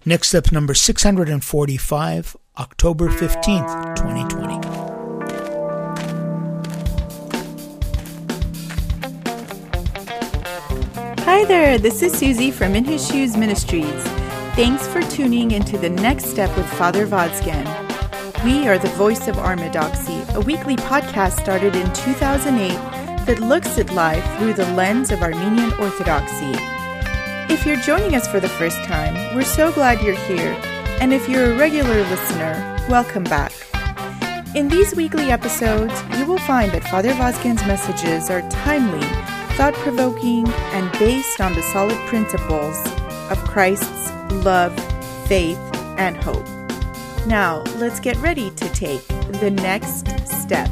Next up, number 645, October 15th, 2020. Hi there, this is Susie from In His Shoes Ministries. Thanks for tuning into the Next Step with Father Vazgen. We are the voice of Orthodoxy, a weekly podcast started in 2008 that looks at life through the lens of Armenian Orthodoxy. If you're joining us for the first time, we're so glad you're here, and if you're a regular listener, welcome back. In these weekly episodes, you will find that Father Vazgen's messages are timely, thought-provoking, and based on the solid principles of Christ's love, faith, and hope. Now, let's get ready to take the next step.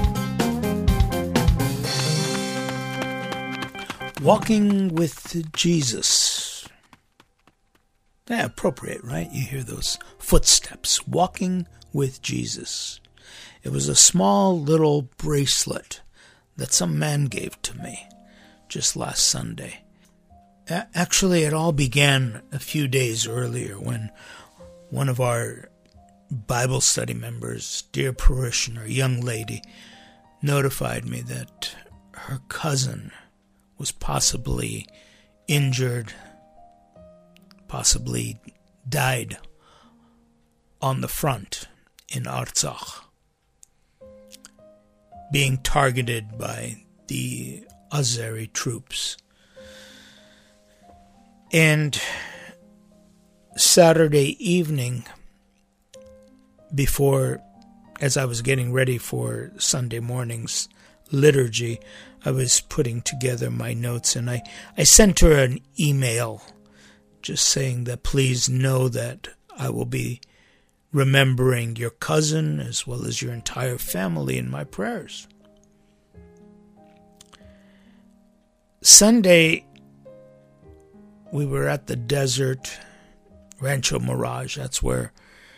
Walking with Jesus. Yeah, appropriate, right? You hear those footsteps. Walking with Jesus. It was a small little bracelet that some man gave to me just last Sunday. Actually, it all began a few days earlier when one of our Bible study members, dear parishioner, young lady, notified me that her cousin was possibly injured, possibly died on the front in Artsakh, being targeted by the Azeri troops. And Saturday evening, as I was getting ready for Sunday morning's liturgy, I was putting together my notes, and I sent her an email just saying that please know that I will be remembering your cousin as well as your entire family in my prayers. Sunday, we were at the desert, Rancho Mirage. That's where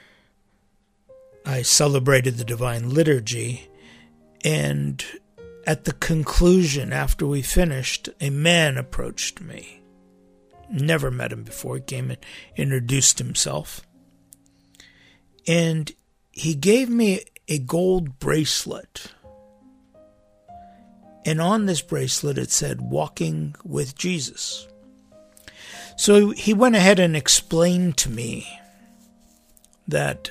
I celebrated the Divine Liturgy. And at the conclusion, after we finished, a man approached me. Never met him before. He came and introduced himself. And he gave me a gold bracelet. And on this bracelet it said, "Walking with Jesus." So he went ahead and explained to me that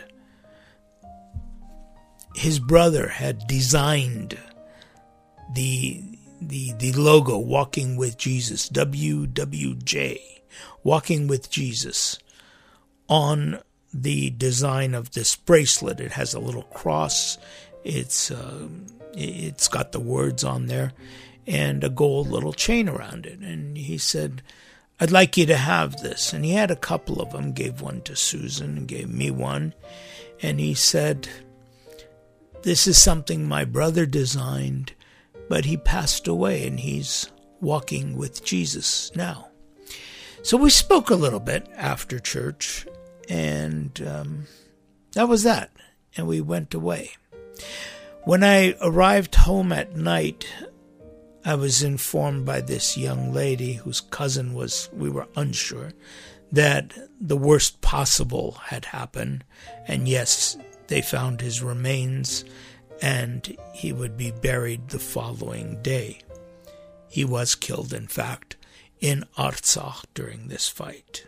his brother had designed the logo, Walking with Jesus, WWJ, Walking with Jesus, on the design of this bracelet. It has a little cross. It's got the words on there and a gold little chain around it. And he said, "I'd like you to have this." And he had a couple of them, gave one to Susan and gave me one. And he said, "This is something my brother designed, but he passed away and he's walking with Jesus now." So we spoke a little bit after church, and that was that. And we went away. When I arrived home at night, I was informed by this young lady whose cousin we were unsure, that the worst possible had happened. And yes, they found his remains and he would be buried the following day. He was killed, in fact, in Artsakh during this fight.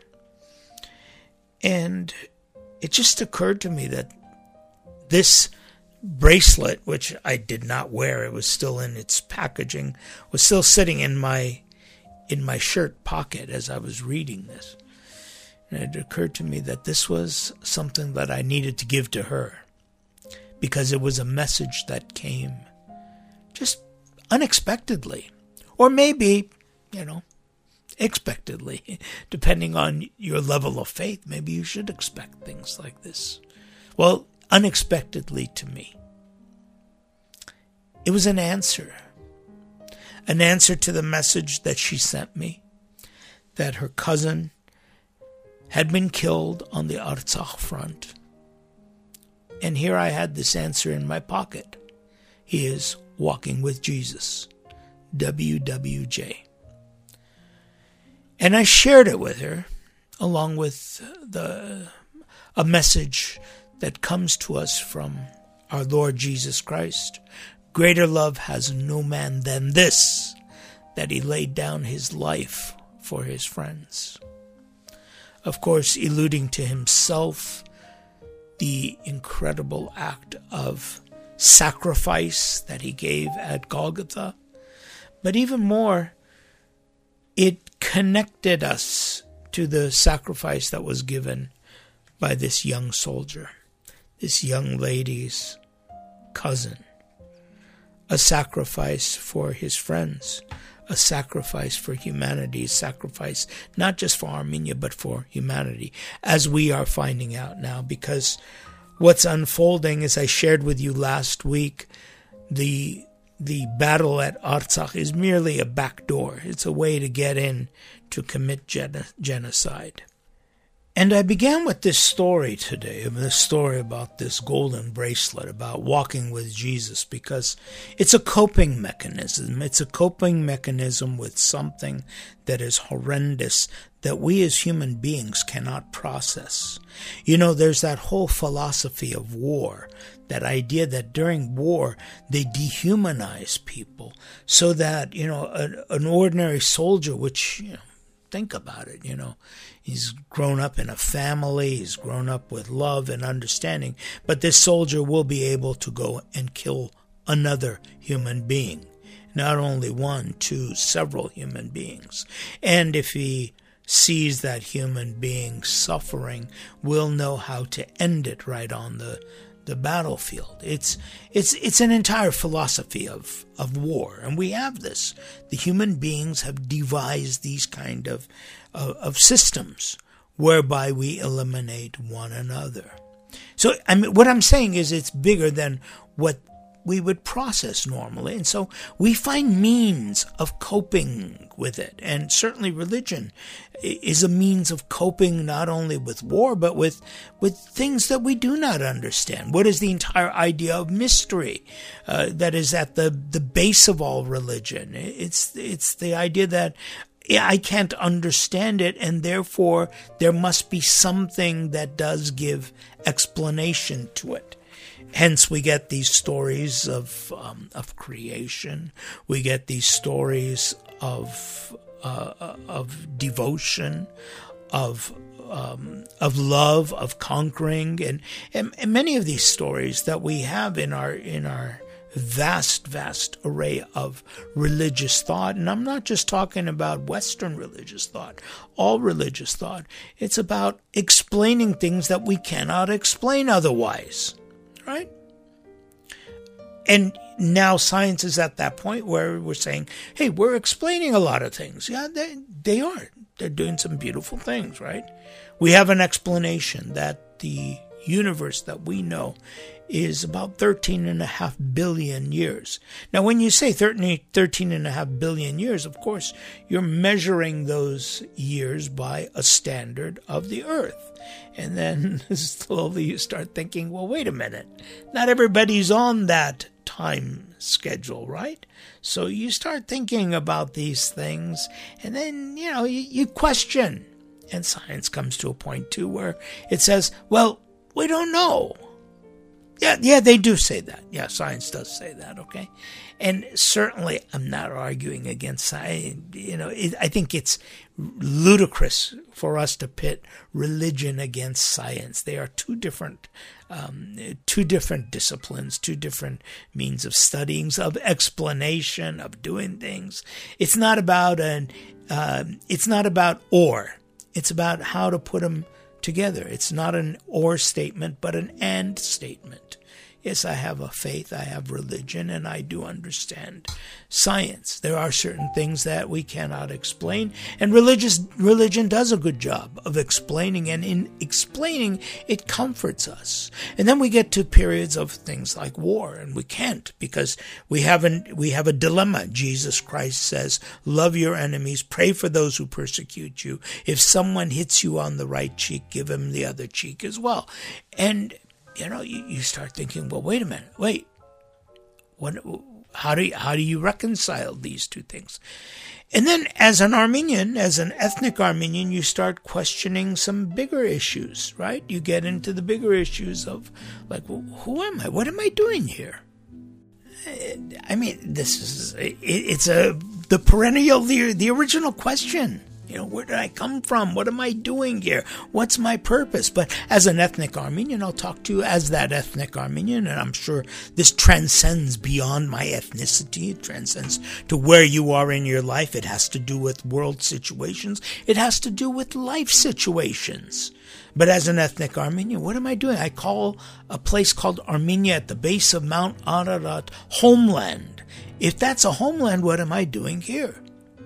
And it just occurred to me that this bracelet, which I did not wear, it was still in its packaging, was still sitting in my shirt pocket as I was reading this. And it occurred to me that this was something that I needed to give to her, because it was a message that came just unexpectedly, or maybe, expectedly, depending on your level of faith. Maybe you should expect things like this. Well, unexpectedly to me, it was an answer to the message that she sent me, that her cousin had been killed on the Artsakh front. And here I had this answer in my pocket. He is walking with Jesus, WWJ. And I shared it with her, along with a message that comes to us from our Lord Jesus Christ. Greater love has no man than this, that he laid down his life for his friends. Of course, alluding to himself, the incredible act of sacrifice that he gave at Golgotha. But even more, it connected us to the sacrifice that was given by this young soldier, this young lady's cousin. A sacrifice for his friends, a sacrifice for humanity, a sacrifice not just for Armenia but for humanity, as we are finding out now, because what's unfolding, as I shared with you last week, the battle at Artsakh is merely a backdoor. It's a way to get in to commit genocide. And I began with this story today, this story about this golden bracelet, about walking with Jesus, because it's a coping mechanism. It's a coping mechanism with something that is horrendous that we as human beings cannot process. You know, there's that whole philosophy of war, that idea that during war they dehumanize people so that, you know, an ordinary soldier, which, you know, think about it, you know, he's grown up in a family, he's grown up with love and understanding, but this soldier will be able to go and kill another human being. Not only one, two, several human beings. And if he sees that human being suffering, will know how to end it right on the battlefield. It's an entire philosophy of war, and we have this. The human beings have devised these kind of systems whereby we eliminate one another. So I mean, what I'm saying is it's bigger than what we would process normally, and so we find means of coping with it. And certainly religion is a means of coping not only with war, but with things that we do not understand. What is the entire idea of mystery that is at the base of all religion? It's the idea that I can't understand it, and therefore there must be something that does give explanation to it. Hence, we get these stories of creation. We get these stories of devotion, of love, of conquering, and many of these stories that we have in our vast array of religious thought. And I'm not just talking about Western religious thought, all religious thought. It's about explaining things that we cannot explain otherwise. Right? And now science is at that point where we're saying, hey, we're explaining a lot of things. Yeah, they are. They're doing some beautiful things, right? We have an explanation that the universe that we know is about 13.5 billion years. Now, when you say 13.5 billion years, of course, you're measuring those years by a standard of the Earth. And then slowly you start thinking, well, wait a minute. Not everybody's on that time schedule, right? So you start thinking about these things, and then, you know, you question. And science comes to a point, too, where it says, well, we don't know. Yeah, they do say that. Yeah, science does say that, okay? And certainly I'm not arguing against science. You know, I think it's ludicrous for us to pit religion against science. They are two different disciplines, two different means of studying, of explanation, of doing things. It's not about or. It's about how to put them together. It's not an or statement, but an and statement. Yes, I have a faith, I have religion, and I do understand science. There are certain things that we cannot explain, and religion does a good job of explaining, and in explaining, it comforts us. And then we get to periods of things like war, and we can't, because we have a dilemma. Jesus Christ says, love your enemies, pray for those who persecute you. If someone hits you on the right cheek, give him the other cheek as well. And you know, you start thinking, well, wait a minute, How do you reconcile these two things? And then as an Armenian, as an ethnic Armenian, you start questioning some bigger issues, right? You get into the bigger issues of, like, well, who am I? What am I doing here? I mean, it's the perennial, the original question. You know, where did I come from? What am I doing here? What's my purpose? But as an ethnic Armenian, I'll talk to you as that ethnic Armenian, and I'm sure this transcends beyond my ethnicity. It transcends to where you are in your life. It has to do with world situations. It has to do with life situations. But as an ethnic Armenian, what am I doing? I call a place called Armenia at the base of Mount Ararat homeland. If that's a homeland, what am I doing here?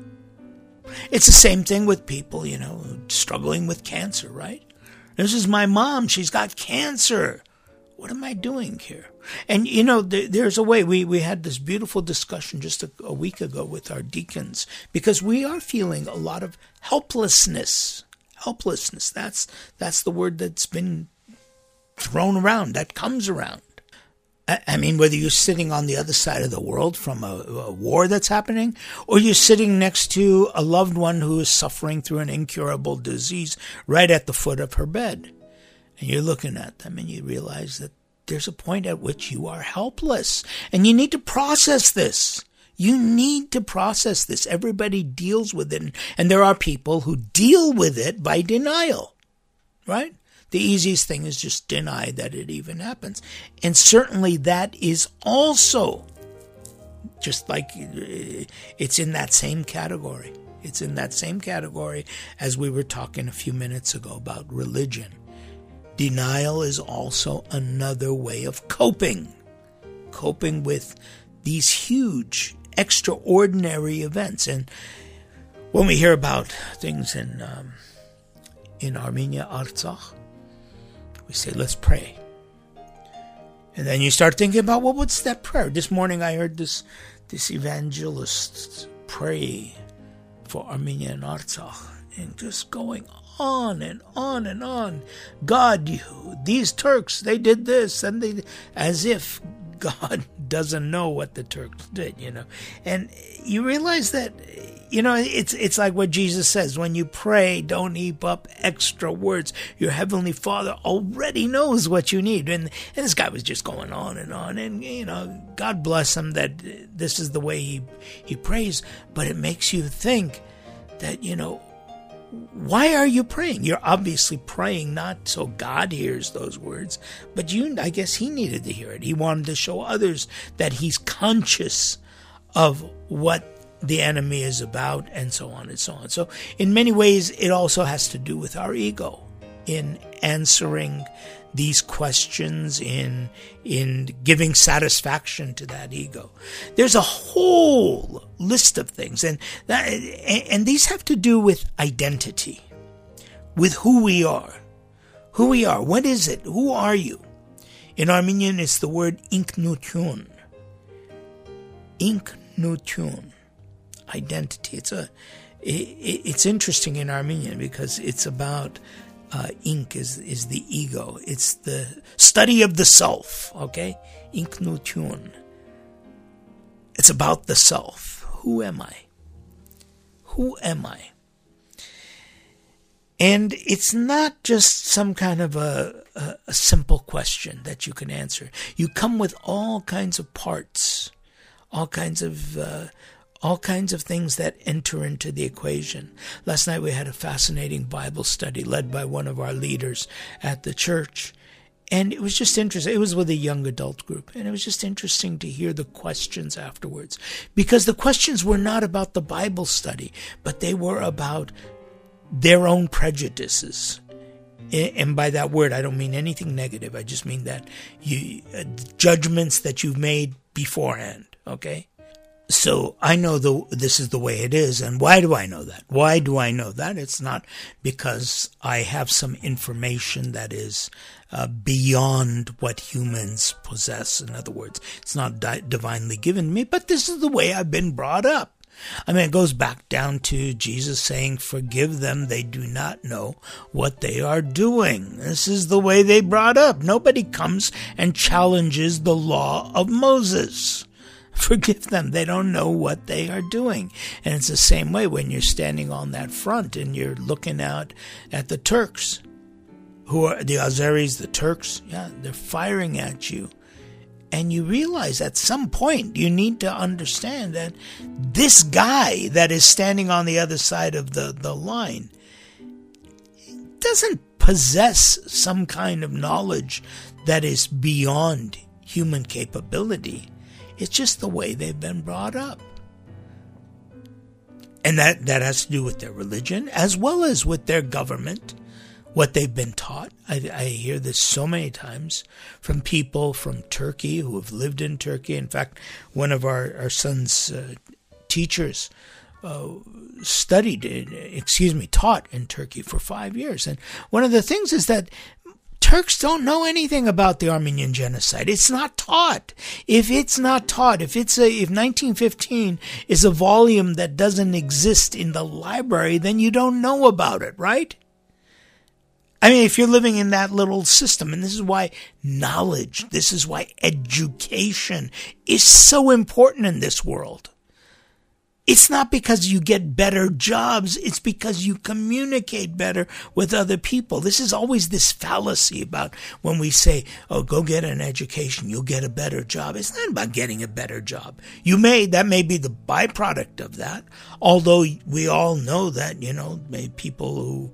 It's the same thing with people, you know, struggling with cancer, right? This is my mom. She's got cancer. What am I doing here? And, you know, there's a way. We had this beautiful discussion just a week ago with our deacons, because we are feeling a lot of helplessness. Helplessness. That's the word that's been thrown around, that comes around. I mean, whether you're sitting on the other side of the world from a war that's happening, or you're sitting next to a loved one who is suffering through an incurable disease right at the foot of her bed, and you're looking at them and you realize that there's a point at which you are helpless, and you need to process this. You need to process this. Everybody deals with it, and there are people who deal with it by denial, right? The easiest thing is just deny that it even happens. And certainly that is also just like it's in that same category. It's in that same category as we were talking a few minutes ago about religion. Denial is also another way of coping with these huge, extraordinary events. And when we hear about things in Armenia, Artsakh, we say, let's pray. And then you start thinking about, well, what's that prayer? This morning I heard this evangelist pray for Armenia and Artsakh, and just going on and on and on. God, these Turks, they did this, and they, as if God doesn't know what the Turks did, you know. And you realize that, you know, it's like what Jesus says, when you pray, don't heap up extra words. Your heavenly Father already knows what you need. And this guy was just going on, and, you know, God bless him that this is the way he prays. But it makes you think that, you know, why are you praying? You're obviously praying not so God hears those words, but I guess he needed to hear it. He wanted to show others that he's conscious of what the enemy is about, and so on and so on. So in many ways, it also has to do with our ego in answering these questions, in giving satisfaction to that ego. There's a whole list of things, and these have to do with identity, with who we are. Who we are. What is it? Who are you? In Armenian, it's the word inknutun. Inknutun. Identity. It's interesting in Armenian because it's about ink is the ego. It's the study of the self. Okay, inknutun. It's about the self. Who am I? Who am I? And it's not just some kind of a simple question that you can answer. You come with all kinds of parts, all kinds of things that enter into the equation. Last night we had a fascinating Bible study led by one of our leaders at the church. And it was just interesting. It was with a young adult group. And it was just interesting to hear the questions afterwards. Because the questions were not about the Bible study, but they were about their own prejudices. And by that word, I don't mean anything negative. I just mean that judgments that you've made beforehand. Okay? So I know this is the way it is. And why do I know that? Why do I know that? It's not because I have some information that is beyond what humans possess. In other words, it's not divinely given to me, but this is the way I've been brought up. I mean, it goes back down to Jesus saying, forgive them, they do not know what they are doing. This is the way they brought up. Nobody comes and challenges the law of Moses. Forgive them. They don't know what they are doing. And it's the same way when you're standing on that front and you're looking out at the Turks, who are the Azeris, the Turks. Yeah, they're firing at you. And you realize at some point you need to understand that this guy that is standing on the other side of the line doesn't possess some kind of knowledge that is beyond human capability. It's just the way they've been brought up. And that has to do with their religion as well as with their government, what they've been taught. I hear this so many times from people from Turkey who have lived in Turkey. In fact, one of our son's teachers taught in Turkey for 5 years. And one of the things is that Turks don't know anything about the Armenian genocide. It's not taught. If 1915 is a volume that doesn't exist in the library, then you don't know about it, right? I mean, if you're living in that little system, and this is why knowledge, this is why education is so important in this world. It's not because you get better jobs. It's because you communicate better with other people. This is always this fallacy about when we say, oh, go get an education, you'll get a better job. It's not about getting a better job. That may be the byproduct of that. Although we all know that, people who,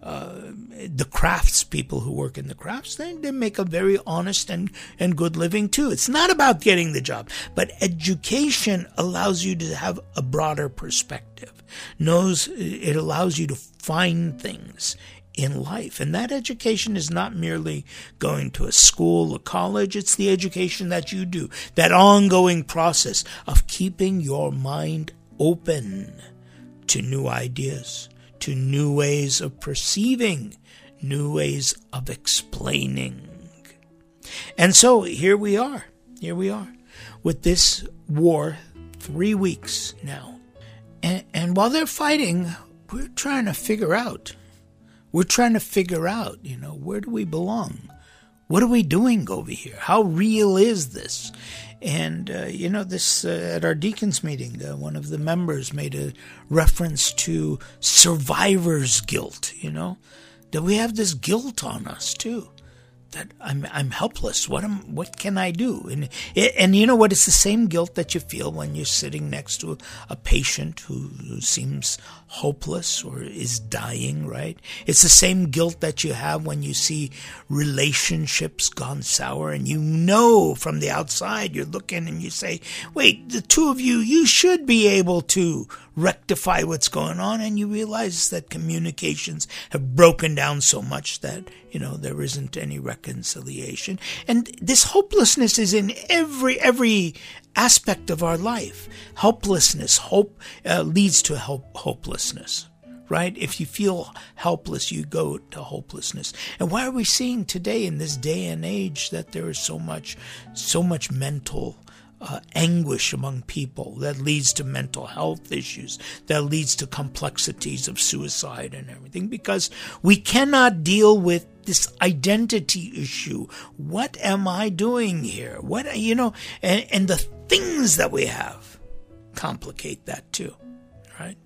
the crafts people who work in the crafts, they make a very honest and good living too. It's not about getting the job, but education allows you to have a broader perspective. It allows you to find things in life. And that education is not merely going to a school, a college. It's the education that you do, that ongoing process of keeping your mind open to new ideas, to new ways of perceiving, new ways of explaining. And so here we are with this war 3 weeks now. And while they're fighting, we're trying to figure out, where do we belong? What are we doing over here? How real is this? And, this at our deacons meeting, one of the members made a reference to survivor's guilt, that we have this guilt on us too, that I'm helpless. What can I do? And you know what? It's the same guilt that you feel when you're sitting next to a patient who seems hopeless or is dying, right? It's the same guilt that you have when you see relationships gone sour, and from the outside you're looking and you say, wait, the two of you should be able to rectify what's going on, and you realize that communications have broken down so much that there isn't any reconciliation. And this hopelessness is in every aspect of our life. Helplessness, hope leads to hopelessness, right? If you feel helpless, you go to hopelessness. And why are we seeing today in this day and age that there is so much mental anguish among people that leads to mental health issues, that leads to complexities of suicide and everything? Because we cannot deal with this identity issue. What am I doing here? And the things that we have complicate that too, right?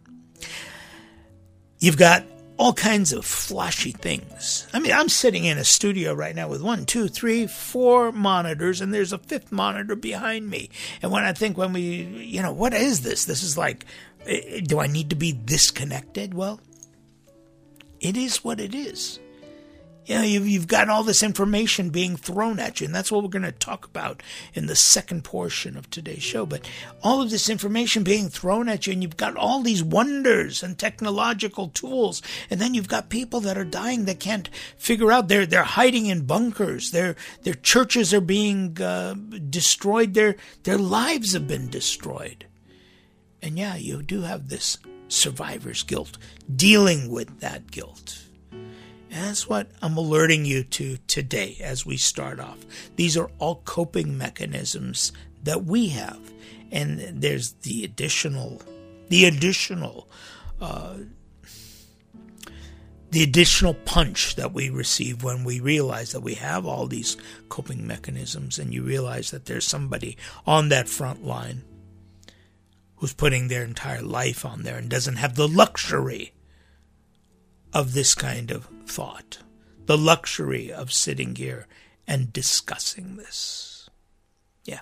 You've got all kinds of flashy things. I mean, I'm sitting in a studio right now with 1, 2, 3, 4 monitors, and there's a 5th monitor behind me. And what is this? This is like, do I need to be disconnected? Well, it is what it is. You've got all this information being thrown at you, and that's what we're going to talk about in the second portion of today's show. But all of this information being thrown at you, and you've got all these wonders and technological tools, and then you've got people that are dying that can't figure out. They're hiding in bunkers. Their churches are being destroyed. Their lives have been destroyed. And yeah, you do have this survivor's guilt, dealing with that guilt. And that's what I'm alerting you to today as we start off. These are all coping mechanisms that we have. And there's the additional the additional punch that we receive when we realize that we have all these coping mechanisms, and you realize that there's somebody on that front line who's putting their entire life on there and doesn't have the luxury of this kind of thought, the luxury of sitting here and discussing this. Yeah.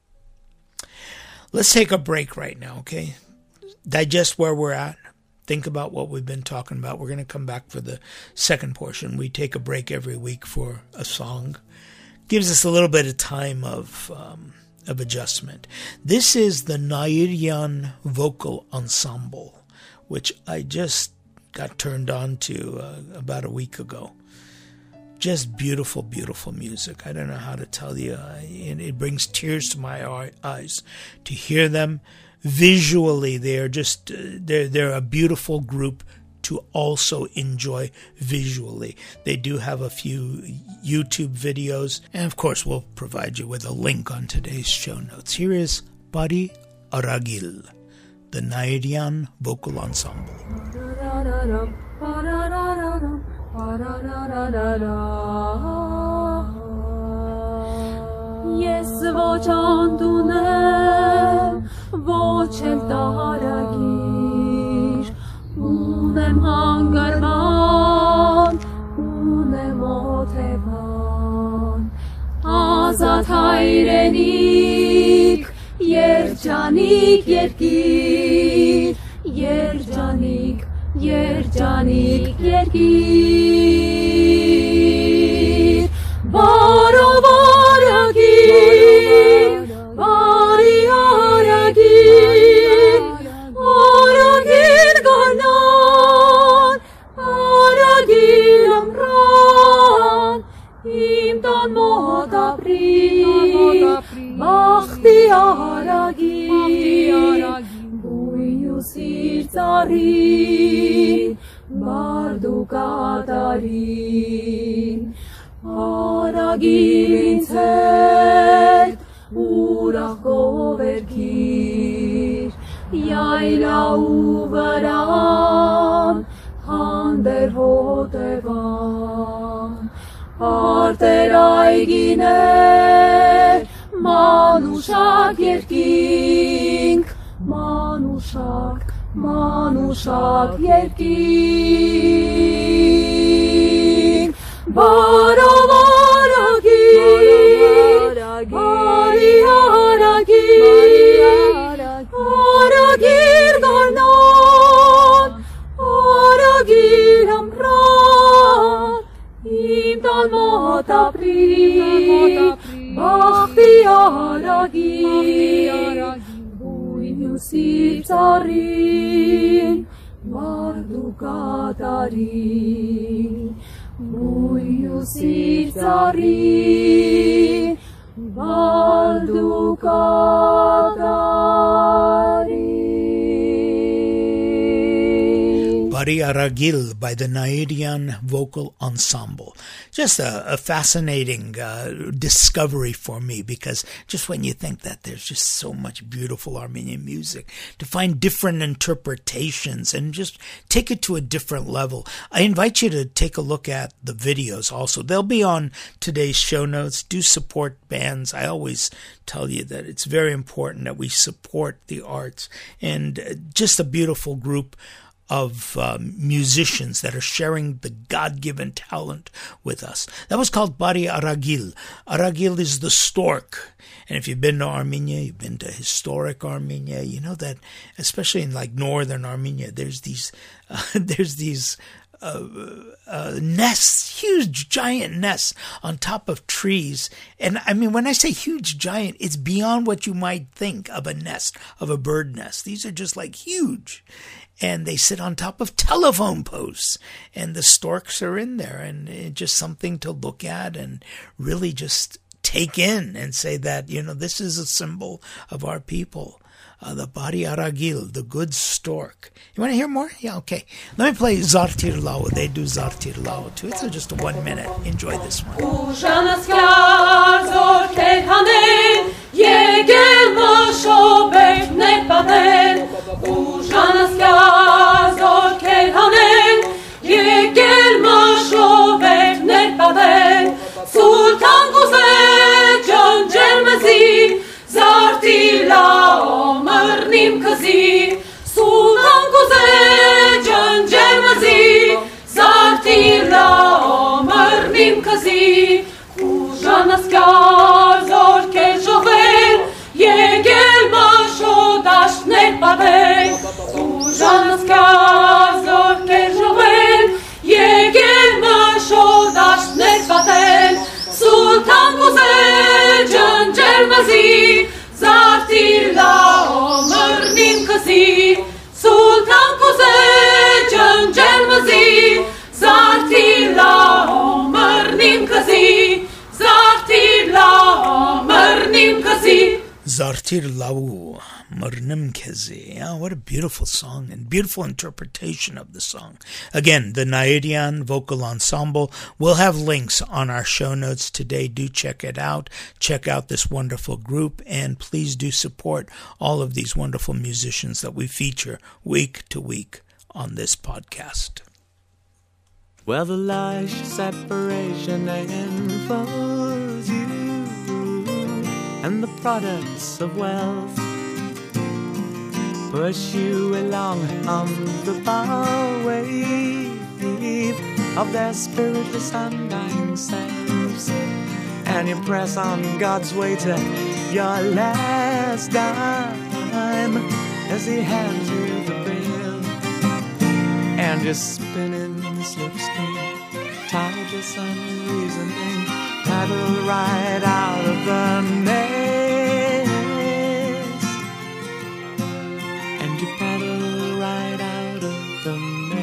Let's take a break right now, okay? Digest where we're at. Think about what we've been talking about. We're going to come back for the second portion. We take a break every week for a song. Gives us a little bit of time of adjustment. This is the Nairian Vocal Ensemble, which I just got turned on to about a week ago. Just beautiful, beautiful music. I don't know how to tell you. It brings tears to my eyes to hear them. Visually, they're a beautiful group to also enjoy visually. They do have a few YouTube videos, and of course we'll provide you with a link on today's show notes. Here is Bari Aragil, the Nairian Vocal Ensemble. Yes, vochandune, vocel daragir, unem hangarvan, unem otevan, azat hayrenik, yercanik yergir, yercanik, yercanik yergir, baro varagir, bari aragir, aragir garnan, aragir amran, imdan modabri, bakhti aragir, buyu sirtarin, bardukadarin, aragir inzert, urach govergir, yayla uvaram, hander hotevan, arter aiginer, manushak yerking, manushak yerking, baro varagir, bari aragir, aragir garnan, aragir amran, imdan modabri, bakhti aragir, buyu sirtarin, bardukadarin, buyu sirtarin, bardukadarin. Bari Aragil by the Nairian Vocal Ensemble. Just a fascinating discovery for me, because just when you think that there's just so much beautiful Armenian music, to find different interpretations and just take it to a different level. I invite you to take a look at the videos also. They'll be on today's show notes. Do support bands. I always tell you that it's very important that we support the arts, and just a beautiful group of musicians that are sharing the God-given talent with us. That was called Bari Aragil. Aragil is the stork. And if you've been to Armenia, you've been to historic Armenia, you know that, especially in like northern Armenia, there's these nests, huge giant nests on top of trees. And I mean, when I say huge giant, it's beyond what you might think of a nest, of a bird nest. These are just like huge. And they sit on top of telephone posts, and the storks are in there, and it's just something to look at and really just take in and say that, you know, this is a symbol of our people. The Bari Aragil, the good stork. You want to hear more? Yeah, okay. Let me play Zartir Lao. They do Zartir Lao too. It's just 1 minute. Enjoy this one. Ugel Ужана сказор кешовер, егел машодаш не падей. Ужана сказor кешовер, егel машодаш не падей. Sultan kuzey cancel mazi, zartilla omernim kazi. Sultan kuzey cancel mazi, zartilla omernim kazi. Zartilla omernim kazi. Zartir Lau Marnim Kezi. Oh, what a beautiful song and beautiful interpretation of the song. Again, the Nairian Vocal Ensemble. We'll have links on our show notes today. Do check it out. Check out this wonderful group, and please do support all of these wonderful musicians that we feature week to week on this podcast. Well, the lies separation enfolds you, and the products of wealth push you along on the byway of their spiritless undying selves, and you press on God's way to your last dime as He hands you the bill, and you're spinning the slipstream, tideless, unreasoning, paddle right out of the maze, and you paddle right out of the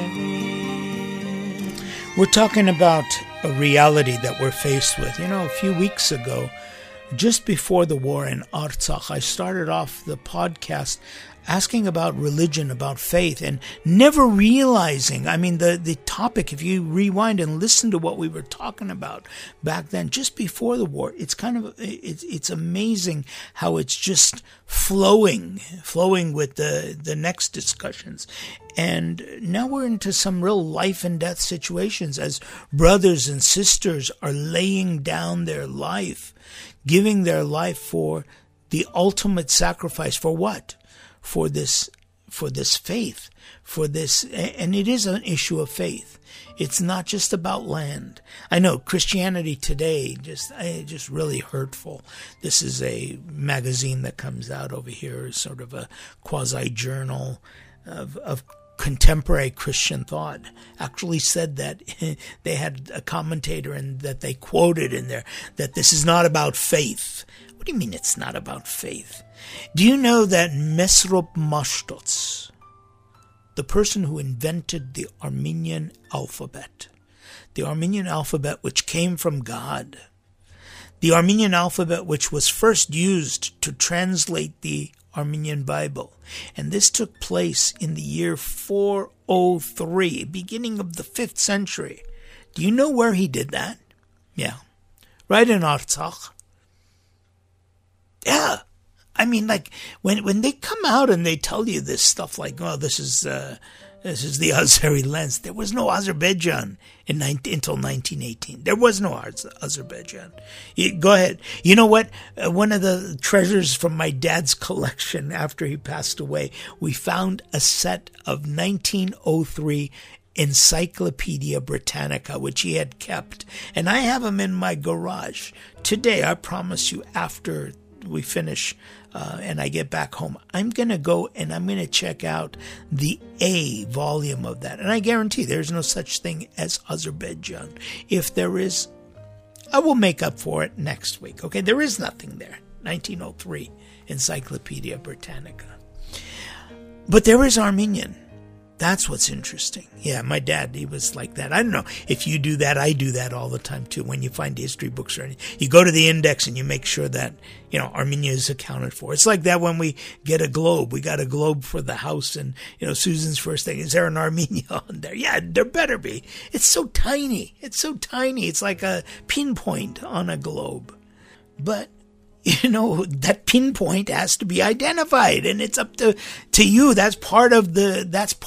maze. We're talking about a reality that we're faced with. You know, a few weeks ago, just before the war in Artsakh, I started off the podcast asking about religion, about faith, and never realizing, I mean, the topic, if you rewind and listen to what we were talking about back then, just before the war, it's kind of, it's amazing how it's just flowing with the next discussions. And now we're into some real life and death situations as brothers and sisters are laying down their life, giving their life for the ultimate sacrifice. For what? For this faith, for this, and it is an issue of faith. It's not just about land. I know Christianity Today, just really hurtful. This is a magazine that comes out over here, sort of a quasi-journal of contemporary Christian thought, actually said that they had a commentator and that they quoted in there that this is not about faith. What do you mean it's not about faith? Do you know that Mesrop Mashtots, the person who invented the Armenian alphabet which came from God, the Armenian alphabet which was first used to translate the Armenian Bible, and this took place in the year 403, beginning of the 5th century. Do you know where he did that? Yeah, right in Artsakh. Yeah. I mean, like, when they come out and they tell you this stuff like, oh, this is the Azeri lands. There was no Azerbaijan until 1918. There was no Azerbaijan. Go ahead. You know what? One of the treasures from my dad's collection after he passed away, we found a set of 1903 Encyclopedia Britannica, which he had kept. And I have them in my garage. Today, I promise you, after we finish and I get back home, I'm going to go and I'm going to check out the A volume of that. And I guarantee there's no such thing as Azerbaijan. If there is, I will make up for it next week. Okay, there is nothing there. 1903 Encyclopedia Britannica. But there is Armenian. That's what's interesting. Yeah, my dad, he was like that. I don't know if you do that. I do that all the time too. When you find history books or anything, you go to the index and you make sure that, you know, Armenia is accounted for. It's like that when we get a globe. We got a globe for the house, and, you know, Susan's first thing, is there an Armenia on there? Yeah, there better be. It's so tiny. It's so tiny. It's like a pinpoint on a globe. But, you know, that pinpoint has to be identified, and it's up to you. That's part of the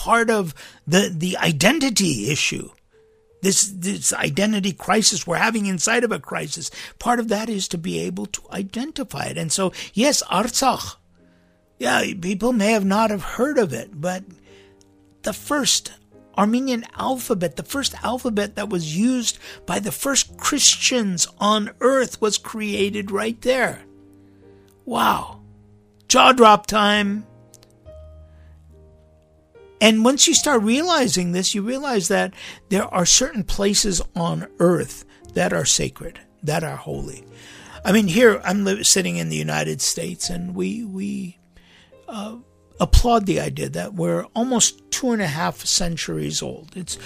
identity issue. This identity crisis we're having inside of a crisis. Part of that is to be able to identify it. And so, yes, Artsakh. Yeah, people may have not have heard of it, but the first Armenian alphabet, the first alphabet that was used by the first Christians on earth, was created right there. Wow. Jaw drop time. And once you start realizing this, you realize that there are certain places on earth that are sacred, that are holy. I mean, here I'm sitting in the United States, and we applaud the idea that we're almost 2.5 centuries old. It's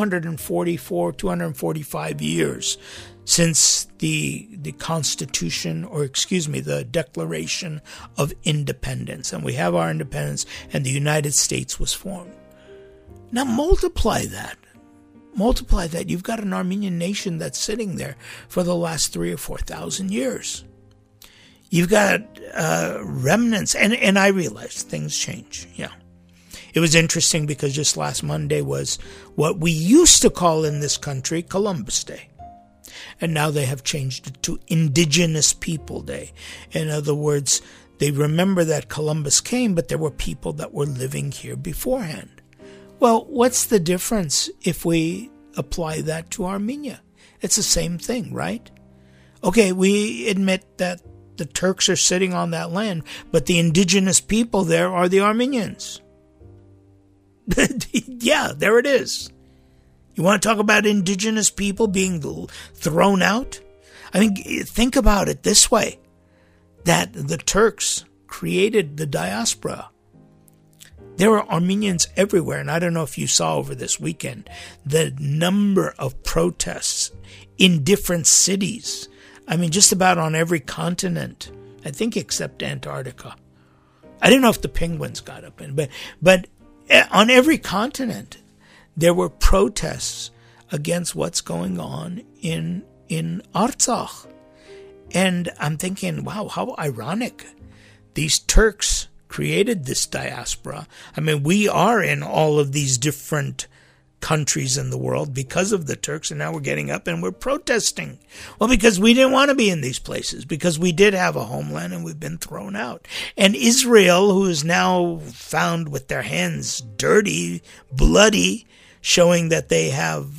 245 years since the Constitution, or excuse me, the Declaration of Independence. And we have our independence, and the United States was formed. Now multiply that. Multiply that. You've got an Armenian nation that's sitting there for the last 3,000 or 4,000 years. You've got remnants, and I realize things change. Yeah. It was interesting because just last Monday was what we used to call in this country Columbus Day. And now they have changed it to Indigenous People Day. In other words, they remember that Columbus came, but there were people that were living here beforehand. Well, what's the difference if we apply that to Armenia? It's the same thing, right? Okay, we admit that the Turks are sitting on that land, but the indigenous people there are the Armenians. Yeah, there it is. You want to talk about indigenous people being thrown out? I mean, think about it this way, that the Turks created the diaspora. There are Armenians everywhere, and I don't know if you saw over this weekend the number of protests in different cities. I mean, just about on every continent, I think except Antarctica. I don't know if the penguins got up in, but on every continent, there were protests against what's going on in Artsakh. And I'm thinking, wow, how ironic. These Turks created this diaspora. I mean, we are in all of these different countries in the world because of the Turks, and now we're getting up and we're protesting. Well, because we didn't want to be in these places, because we did have a homeland and we've been thrown out. And Israel, who is now found with their hands dirty, bloody, showing that they have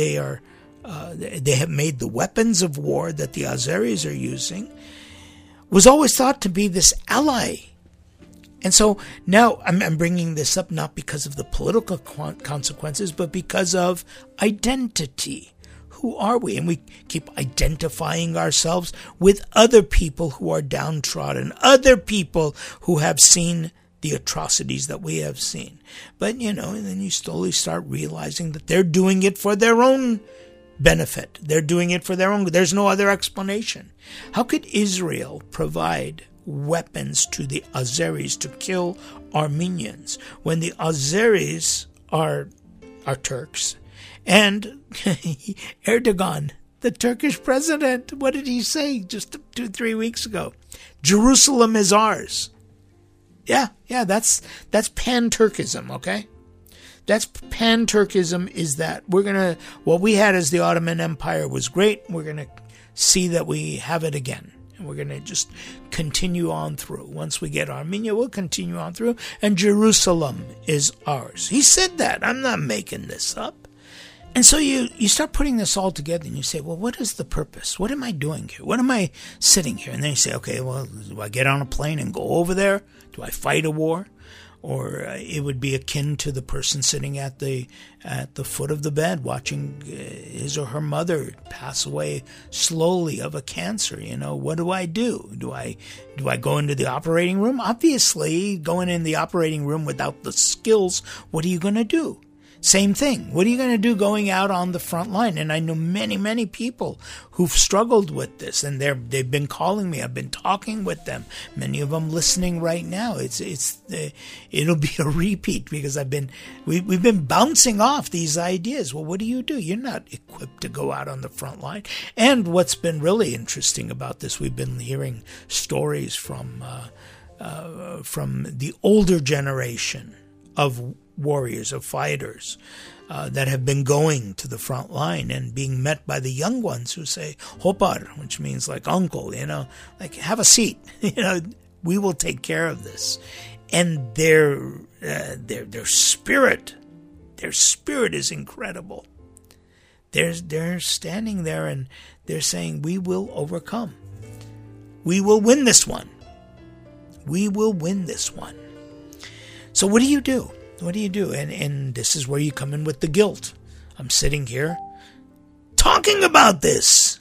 made the weapons of war that the Azeris are using, was always thought to be this ally. And so now I'm bringing this up not because of the political consequences, but because of identity. Who are we? And we keep identifying ourselves with other people who are downtrodden, other people who have seen the atrocities that we have seen. But, and then you slowly start realizing that they're doing it for their own benefit. They're doing it for their own. There's no other explanation. How could Israel provide weapons to the Azeris to kill Armenians when the Azeris are Turks? And Erdogan, the Turkish president, what did he say just 2-3 weeks ago? Jerusalem is ours. Yeah, that's pan-Turkism, okay? That's pan-Turkism, is that what we had as the Ottoman Empire was great. We're going to see that we have it again. And we're going to just continue on through. Once we get Armenia, we'll continue on through. And Jerusalem is ours. He said that. I'm not making this up. And so you start putting this all together and you say, well, what is the purpose? What am I doing here? What am I sitting here? And then you say, okay, well, do I get on a plane and go over there? Do I fight a war? Or it would be akin to the person sitting at the foot of the bed watching his or her mother pass away slowly of a cancer. What do I do? Do I go into the operating room? Obviously, going in the operating room without the skills, what are you going to do? Same thing. What are you going to do going out on the front line? And I know many, many people who've struggled with this, and they've been calling me. I've been talking with them. Many of them listening right now. It'll be a repeat because we've been bouncing off these ideas. Well, what do? You're not equipped to go out on the front line. And what's been really interesting about this, we've been hearing stories from the older generation of warriors, of fighters that have been going to the front line and being met by the young ones who say hopar, which means like uncle, like have a seat, we will take care of this. And their spirit, Their spirit is incredible. They're standing there and they're saying, we will overcome. We will win this one. We will win this one. So what do you do? What do you do? And this is where you come in with the guilt. I'm sitting here talking about this.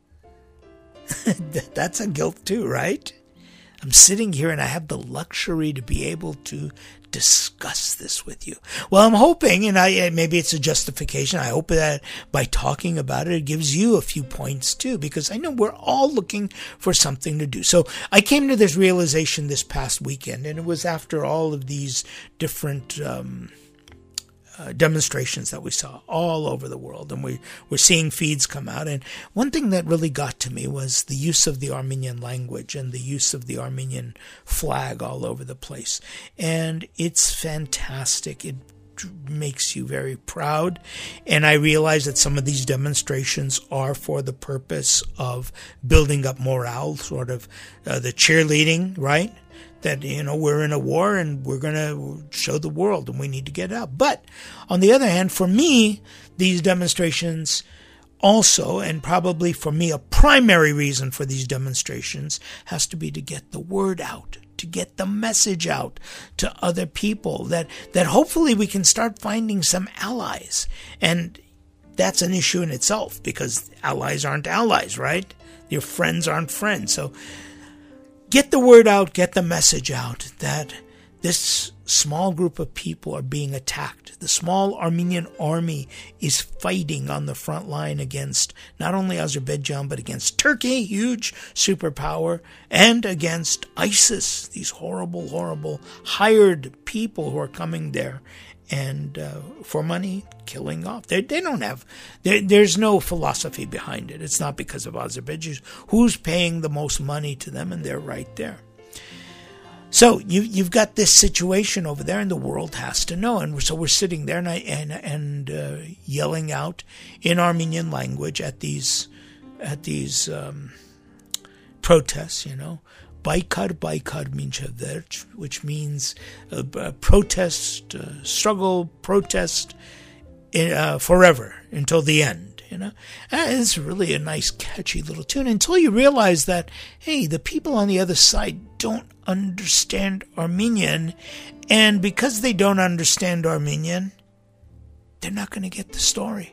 That's a guilt too, right? I'm sitting here and I have the luxury to be able to discuss this with you. Well, I'm hoping, and maybe it's a justification, I hope that by talking about it, it gives you a few points too, because I know we're all looking for something to do. So I came to this realization this past weekend, and it was after all of these different demonstrations that we saw all over the world, and we're seeing feeds come out. And one thing that really got to me was the use of the Armenian language and the use of the Armenian flag all over the place. And it's fantastic. It makes you very proud. And I realize that some of these demonstrations are for the purpose of building up morale, sort of the cheerleading, right? That, we're in a war and we're going to show the world and we need to get out. But on the other hand, for me, these demonstrations also, and probably for me, a primary reason for these demonstrations has to be to get the word out, to get the message out to other people, that hopefully we can start finding some allies. And that's an issue in itself, because allies aren't allies, right? Your friends aren't friends. So get the word out, get the message out that this small group of people are being attacked. The small Armenian army is fighting on the front line against not only Azerbaijan, but against Turkey, huge superpower, and against ISIS, these horrible, horrible hired people who are coming there and for money, killing off. They don't have, there's no philosophy behind it. It's not because of Azerbaijan. Who's paying the most money to them? And they're right there. So you've got this situation over there, and the world has to know. And so we're sitting there and yelling out in Armenian language at these protests, Baikar Minchev Verch, which means protest, struggle, protest forever until the end. And it's really a nice, catchy little tune until you realize that, hey, the people on the other side don't understand Armenian, and because they don't understand Armenian, they're not going to get the story.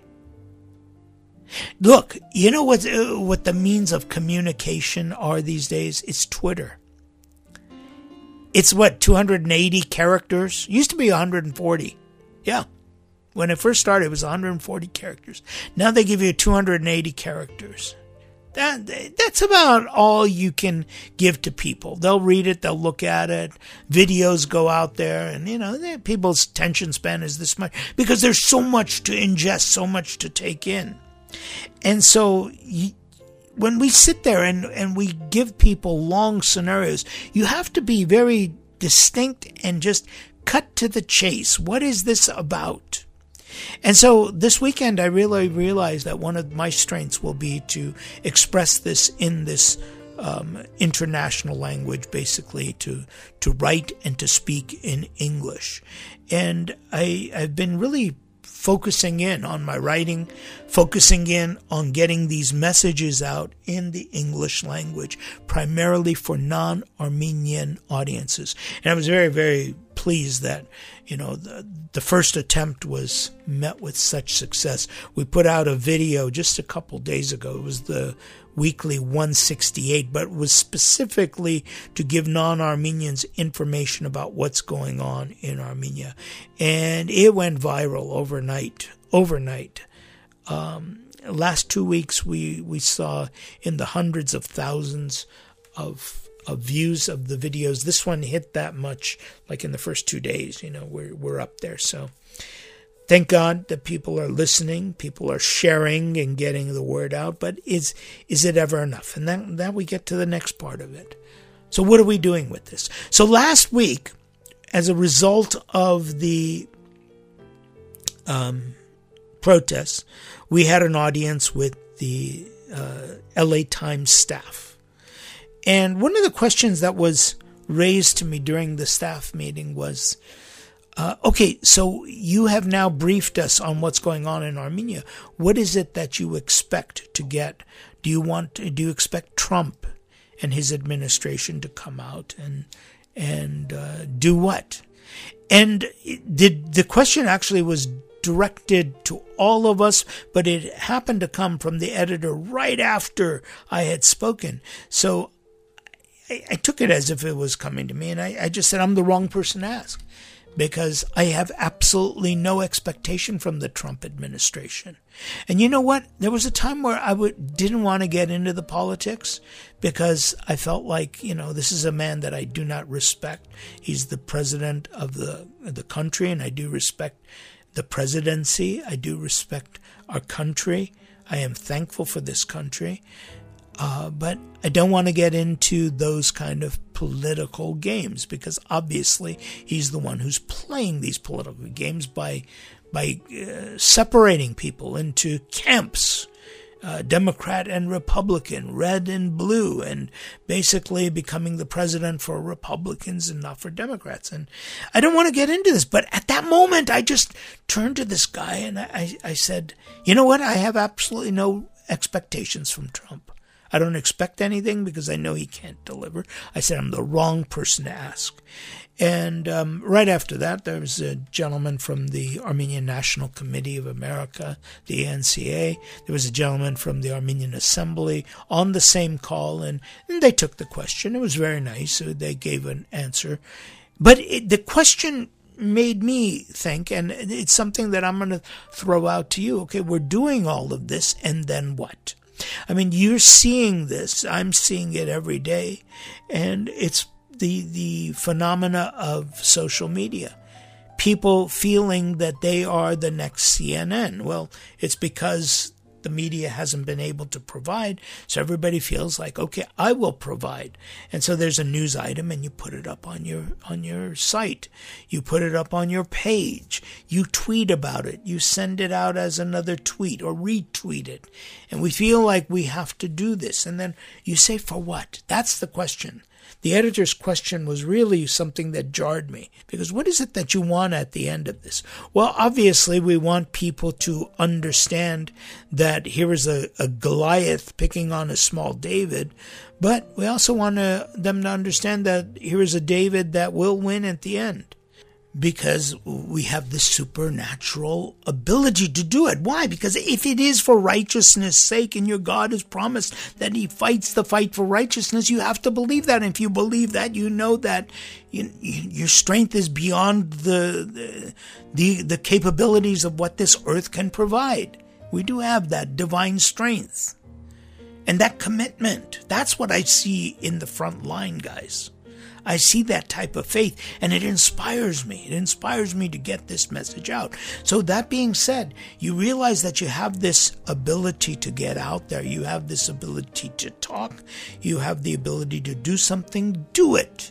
Look, you know what the means of communication are these days? It's Twitter. It's 280 characters? Used to be 140. Yeah. When it first started, it was 140 characters. Now they give you 280 characters. That's about all you can give to people. They'll read it, they'll look at it, videos go out there, and people's attention span is this much because there's so much to ingest, so much to take in. And so when we sit there and we give people long scenarios, you have to be very distinct and just cut to the chase. What is this about? And so this weekend, I really realized that one of my strengths will be to express this in this international language, basically to write and to speak in English. And I've been really focusing in on my writing, focusing in on getting these messages out in the English language, primarily for non-Armenian audiences. And I was very, very pleased that, the first attempt was met with such success. We put out a video just a couple days ago. It was the weekly 168, but it was specifically to give non-Armenians information about what's going on in Armenia. And it went viral overnight. Last 2 weeks, we saw in the hundreds of thousands of views of the videos. This one hit that much, like in the first 2 days. We're up there. So thank God that people are listening, people are sharing and getting the word out. But is it ever enough? And then we get to the next part of it. So what are we doing with this? So last week, as a result of the protests, we had an audience with the LA Times staff. And one of the questions that was raised to me during the staff meeting was, Okay, so you have now briefed us on what's going on in Armenia. What is it that you expect to get? Do you expect Trump and his administration to come out and do what? And the question actually was directed to all of us, but it happened to come from the editor right after I had spoken. So I took it as if it was coming to me, and I just said, I'm the wrong person to ask, because I have absolutely no expectation from the Trump administration. And you know what? There was a time where I didn't want to get into the politics, because I felt like, this is a man that I do not respect. He's the president of the country, and I do respect the presidency. I do respect our country. I am thankful for this country. But I don't want to get into those kind of political games, because obviously he's the one who's playing these political games by separating people into camps, Democrat and Republican, red and blue, and basically becoming the president for Republicans and not for Democrats. And I don't want to get into this, but at that moment I just turned to this guy and I said, you know what? I have absolutely no expectations from Trump. I don't expect anything because I know he can't deliver. I said, I'm the wrong person to ask. And right after that, there was a gentleman from the Armenian National Committee of America, the ANCA. There was a gentleman from the Armenian Assembly on the same call, and they took the question. It was very nice. So they gave an answer. But the question made me think, and it's something that I'm going to throw out to you. Okay, we're doing all of this, and then what? I mean, you're seeing this. I'm seeing it every day. And it's the phenomena of social media. People feeling that they are the next CNN. Well, it's because the media hasn't been able to provide. So everybody feels like, okay, I will provide. And so there's a news item and you put it up on your site. You put it up on your page. You tweet about it. You send it out as another tweet or retweet it. And we feel like we have to do this. And then you say, for what? That's the question. The editor's question was really something that jarred me, because what is it that you want at the end of this? Well, obviously we want people to understand that here is a Goliath picking on a small David, but we also want them to understand that here is a David that will win at the end, because we have this supernatural ability to do it. Why? Because if it is for righteousness' sake, and your God has promised that he fights the fight for righteousness, you have to believe that. And if you believe that, you know that your strength is beyond the capabilities of what this earth can provide. We do have that divine strength. And that commitment, that's what I see in the front line, guys. I see that type of faith, and it inspires me. It inspires me to get this message out. So that being said, you realize that you have this ability to get out there. You have this ability to talk. You have the ability to do something. Do it.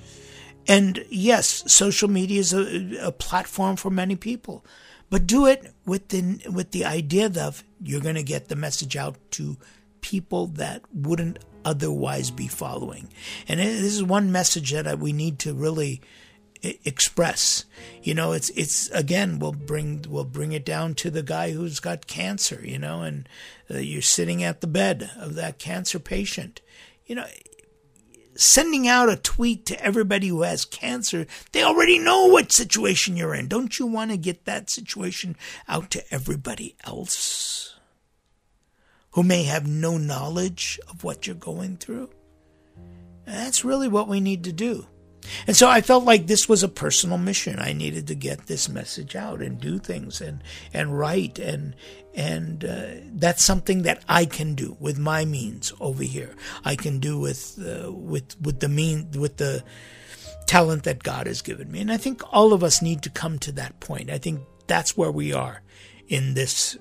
And yes, social media is a platform for many people, but do it with the idea of you're going to get the message out to people that wouldn't otherwise be following. And this is one message that we need to really express. It's again, we'll bring it down to the guy who's got cancer, and you're sitting at the bed of that cancer patient. Sending out a tweet to everybody who has cancer, they already know what situation you're in. Don't you want to get that situation out to everybody else who may have no knowledge of what you're going through? And that's really what we need to do. And so I felt like this was a personal mission. I needed to get this message out and do things and write, and that's something that I can do with my means over here. I can do with the talent that God has given me. And I think all of us need to come to that point. I think that's where we are in this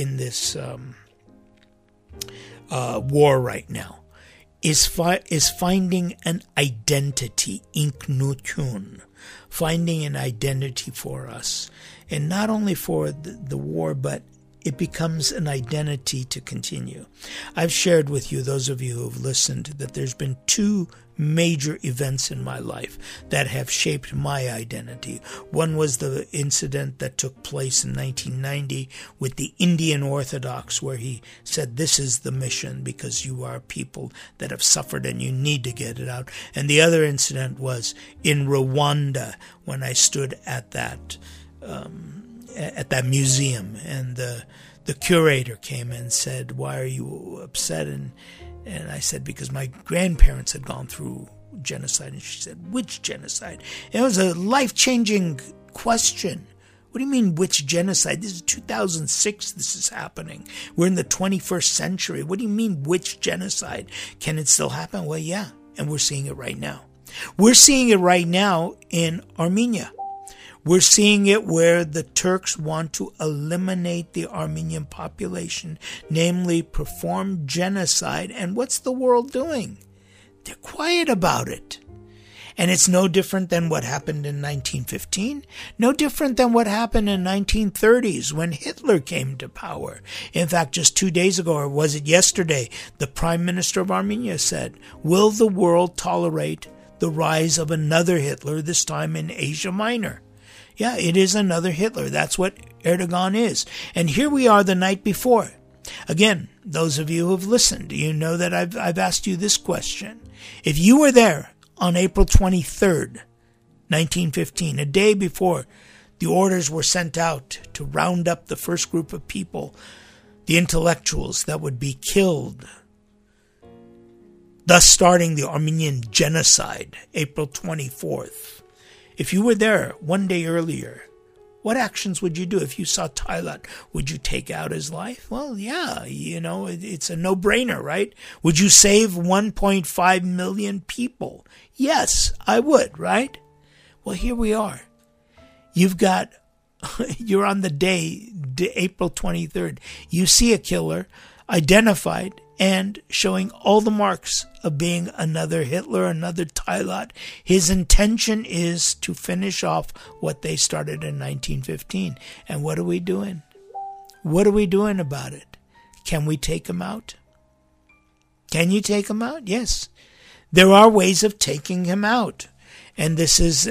war right now, is finding an identity, inknutun, finding an identity for us, and not only for the war, but it becomes an identity to continue. I've shared with you, those of you who have listened, that there's been two major events in my life that have shaped my identity. One was the incident that took place in 1990 with the Indian Orthodox, where he said, this is the mission because you are people that have suffered and you need to get it out. And the other incident was in Rwanda, when I stood at that museum, and the curator came and said, why are you upset? And I said, because my grandparents had gone through genocide. And she said, which genocide? And it was a life-changing question. What do you mean, which genocide? This is 2006 this is happening. We're in the 21st century. What do you mean, which genocide? Can it still happen? Well, yeah, and we're seeing it right now. We're seeing it right now in Armenia. We're seeing it where the Turks want to eliminate the Armenian population, namely perform genocide. And what's the world doing? They're quiet about it. And it's no different than what happened in 1915, no different than what happened in 1930s when Hitler came to power. In fact, just 2 days ago, or was it yesterday, the Prime Minister of Armenia said, will the world tolerate the rise of another Hitler, this time in Asia Minor? Yeah, it is another Hitler. That's what Erdogan is. And here we are the night before. Again, those of you who have listened, you know that I've asked you this question. If you were there on April 23rd, 1915, a day before the orders were sent out to round up the first group of people, the intellectuals that would be killed, thus starting the Armenian genocide, April 24th. If you were there one day earlier, what actions would you do? If you saw Talat, would you take out his life? Well, yeah, it's a no-brainer, right? Would you save 1.5 million people? Yes, I would, right? Well, here we are. You're on the day, April 23rd. You see a killer identified and showing all the marks of being another Hitler, another Talat. His intention is to finish off what they started in 1915. And what are we doing? What are we doing about it? Can we take him out? Can you take him out? Yes. There are ways of taking him out. And this is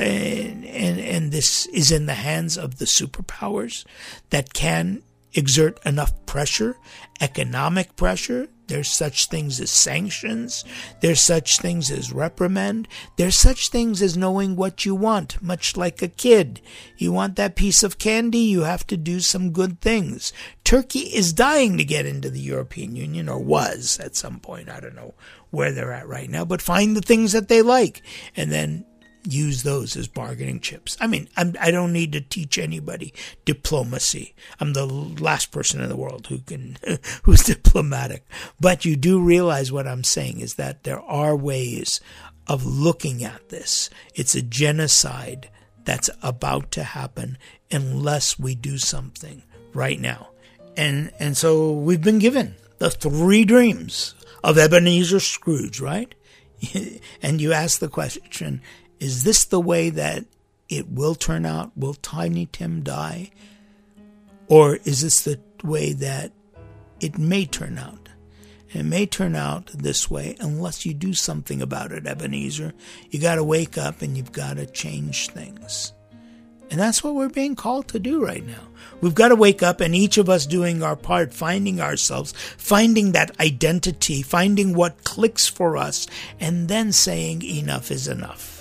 this is in the hands of the superpowers that can exert enough pressure, economic pressure. There's such things as sanctions. There's such things as reprimand. There's such things as knowing what you want, much like a kid. You want that piece of candy, you have to do some good things. Turkey is dying to get into the European Union, or was at some point. I don't know where they're at right now, but find the things that they like and then use those as bargaining chips. I mean, I don't need to teach anybody diplomacy. I'm the last person in the world who's diplomatic. But you do realize what I'm saying is that there are ways of looking at this. It's a genocide that's about to happen unless we do something right now. And so we've been given the 3 dreams of Ebenezer Scrooge, right? And you ask the question, is this the way that it will turn out? Will Tiny Tim die? Or is this the way that it may turn out? It may turn out this way unless you do something about it, Ebenezer. You got to wake up and you've got to change things. And that's what we're being called to do right now. We've got to wake up, and each of us doing our part, finding ourselves, finding that identity, finding what clicks for us, and then saying enough is enough.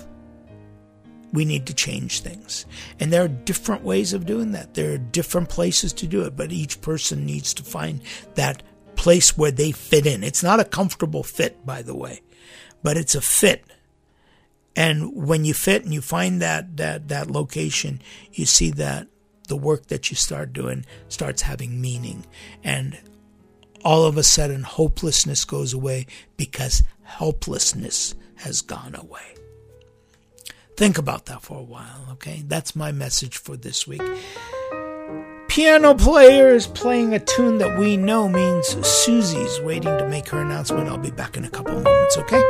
We need to change things. And there are different ways of doing that. There are different places to do it, but each person needs to find that place where they fit in. It's not a comfortable fit, by the way, but it's a fit. And when you fit and you find that location, you see that the work that you start doing starts having meaning. And all of a sudden, hopelessness goes away because helplessness has gone away. Think about that for a while, okay? That's my message for this week. Piano player is playing a tune that we know means Susie's waiting to make her announcement. I'll be back in a couple of moments, okay?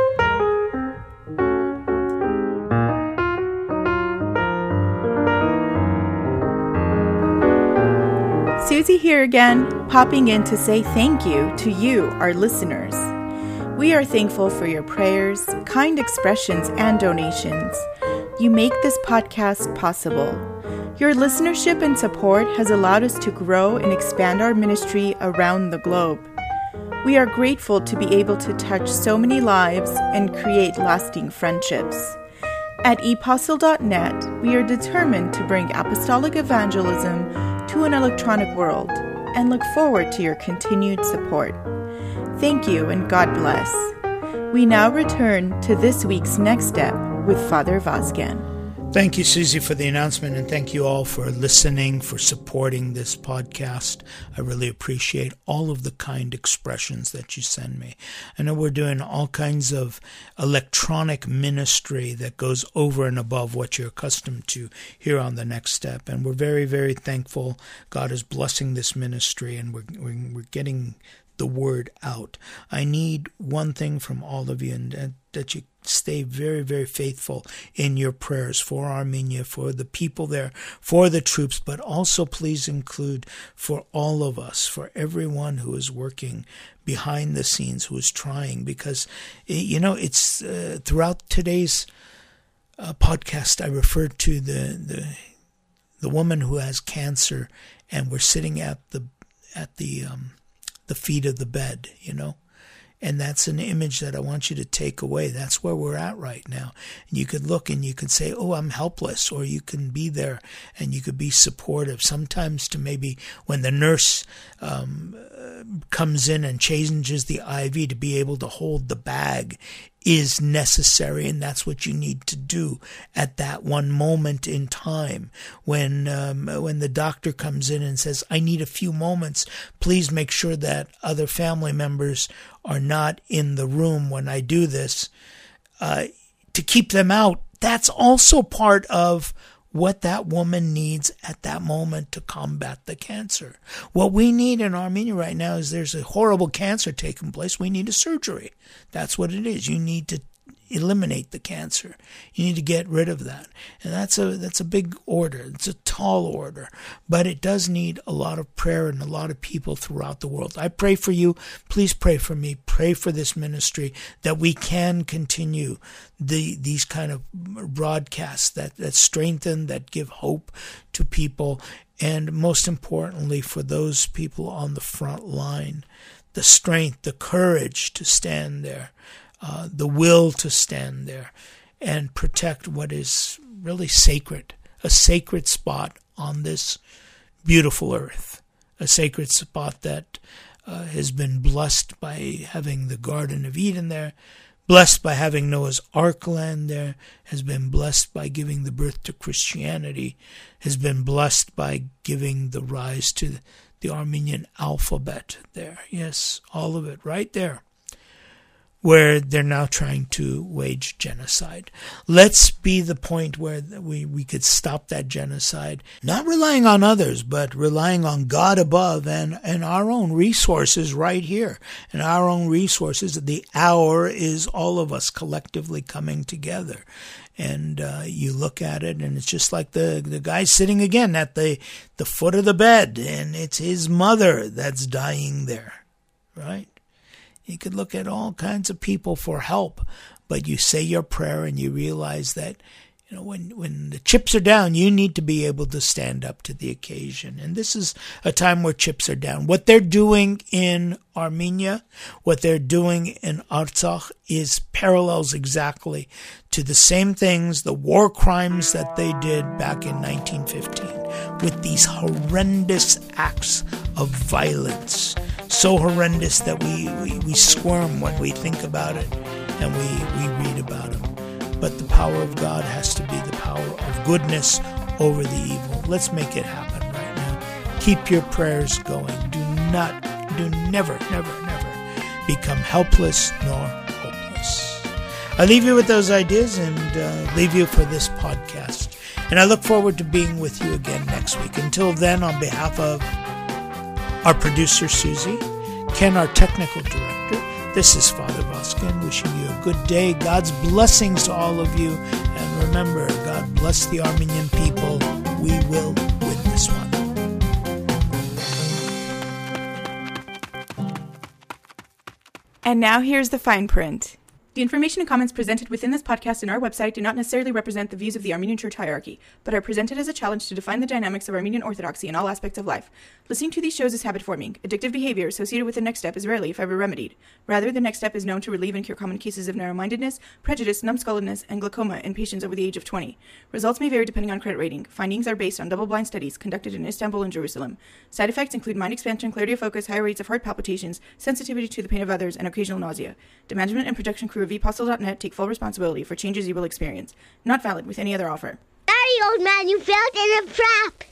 Susie here again, popping in to say thank you to you, our listeners. We are thankful for your prayers, kind expressions, and donations. You make this podcast possible. Your listenership and support has allowed us to grow and expand our ministry around the globe. We are grateful to be able to touch so many lives and create lasting friendships. At epostle.net, we are determined to bring apostolic evangelism to an electronic world and look forward to your continued support. Thank you and God bless. We now return to this week's Next Step with Father Vazgen. Thank you, Susie, for the announcement, and thank you all for listening, for supporting this podcast. I really appreciate all of the kind expressions that you send me. I know we're doing all kinds of electronic ministry that goes over and above what you're accustomed to here on The Next Step, and we're very, very thankful. God is blessing this ministry, and we're getting the word out. I need one thing from all of you, and that you stay very, very faithful in your prayers for Armenia, for the people there, for the troops, but also please include for all of us, for everyone who is working behind the scenes, who is trying, because, it's throughout today's podcast, I referred to the woman who has cancer, and we're sitting at the feet of the bed, And that's an image that I want you to take away. That's where we're at right now. And you could look and you could say, oh, I'm helpless. Or you can be there and you could be supportive. Sometimes to maybe when the nurse comes in and changes the IV, to be able to hold the bag is necessary, and that's what you need to do at that one moment in time. When the doctor comes in and says, I need a few moments, please make sure that other family members are not in the room when I do this, to keep them out. That's also part of what that woman needs at that moment to combat the cancer. What we need in Armenia right now is there's a horrible cancer taking place. We need a surgery. That's what it is. You need to eliminate the cancer. You need to get rid of that. And that's a big order. It's a tall order. But it does need a lot of prayer and a lot of people throughout the world. I pray for you. Please pray for me. Pray for this ministry, that we can continue these kind of broadcasts that strengthen, that give hope to people, and most importantly for those people on the front line, the strength, the courage to stand there, the will to stand there and protect what is really sacred, a sacred spot on this beautiful earth, a sacred spot that has been blessed by having the Garden of Eden there, blessed by having Noah's Ark land there, has been blessed by giving the birth to Christianity, has been blessed by giving the rise to the Armenian alphabet there. Yes, all of it right there, where they're now trying to wage genocide. Let's be the point where we could stop that genocide, not relying on others, but relying on God above and our own resources right here. And our own resources, the hour is all of us collectively coming together. And you look at it, and it's just like the guy sitting again at the foot of the bed, and it's his mother that's dying there, right? You could look at all kinds of people for help, but you say your prayer and you realize that, when the chips are down, you need to be able to stand up to the occasion. And this is a time where chips are down. What they're doing in Armenia, what they're doing in Artsakh is parallels exactly to the same things, the war crimes that they did back in 1915, with these horrendous acts of violence. So horrendous that we squirm when we think about it and we read about them. But the power of God has to be the power of goodness over the evil. Let's make it happen right now. Keep your prayers going. Do never become helpless nor hopeless. I leave you with those ideas and leave you for this podcast. And I look forward to being with you again next week. Until then, on behalf of our producer, Susie, Ken, our technical director, this is Father Vazgen wishing you a good day. God's blessings to all of you. And remember, God bless the Armenian people. We will win this one. And now here's the fine print. The information and comments presented within this podcast and our website do not necessarily represent the views of the Armenian Church hierarchy, but are presented as a challenge to define the dynamics of Armenian Orthodoxy in all aspects of life. Listening to these shows is habit-forming. Addictive behavior associated with the next step is rarely, if ever, remedied. Rather, the next step is known to relieve and cure common cases of narrow-mindedness, prejudice, numbskulledness, and glaucoma in patients over the age of 20. Results may vary depending on credit rating. Findings are based on double-blind studies conducted in Istanbul and Jerusalem. Side effects include mind expansion, clarity of focus, higher rates of heart palpitations, sensitivity to the pain of others, and occasional nausea. The management and production crew of ePostal.net take full responsibility for changes you will experience. Not valid with any other offer. Sorry, old man, you fell in a trap.